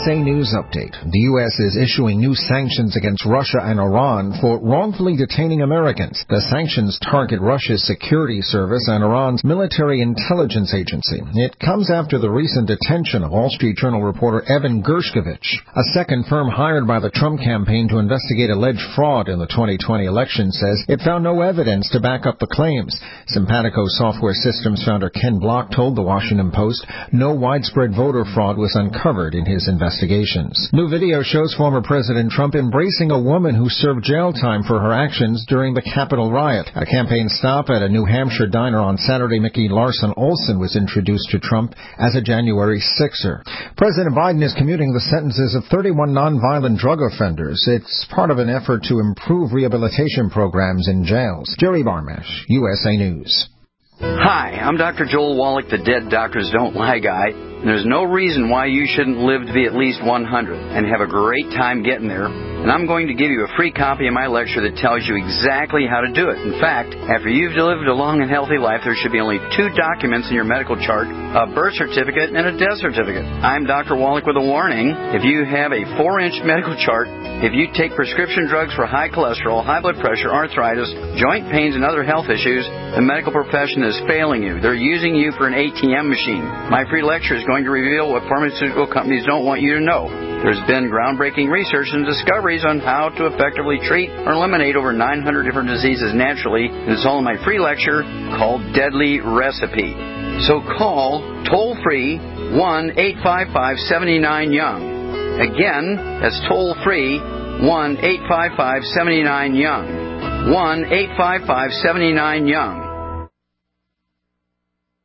USA News Update. The U.S. is issuing new sanctions against Russia and Iran for wrongfully detaining Americans. The sanctions target Russia's security service and Iran's military intelligence agency. It comes after the recent detention of Wall Street Journal reporter Evan Gershkovich. A second firm hired by the Trump campaign to investigate alleged fraud in the 2020 election says it found no evidence to back up the claims. Simpatico Software Systems founder Ken Block told the Washington Post no widespread voter fraud was uncovered in his investigations. New video shows former President Trump embracing a woman who served jail time for her actions during the Capitol riot. A campaign stop at a New Hampshire diner on Saturday, Mickey Larson Olson was introduced to Trump as a January 6er. President Biden is commuting the sentences of 31 nonviolent drug offenders. It's part of an effort to improve rehabilitation programs in jails. Jerry Barmash, USA News. Hi, I'm Dr. Joel Wallach, the Dead Doctors Don't Lie guy. There's no reason why you shouldn't live to be at least 100 and have a great time getting there. And I'm going to give you a free copy of my lecture that tells you exactly how to do it. In fact, after you've lived a long and healthy life, there should be only 2 documents in your medical chart, a birth certificate and a death certificate. I'm Dr. Wallach with a warning. If you have a 4-inch medical chart, if you take prescription drugs for high cholesterol, high blood pressure, arthritis, joint pains, and other health issues, the medical profession is failing you. They're using you for an ATM machine. My free lecture is going to reveal what pharmaceutical companies don't want you to know. There's been groundbreaking research and discoveries on how to effectively treat or eliminate over 900 different diseases naturally, and it's all in my free lecture called Deadly Recipe. So call toll-free 1-855-79-YOUNG. Again, that's toll-free 1-855-79-YOUNG. 1-855-79-YOUNG.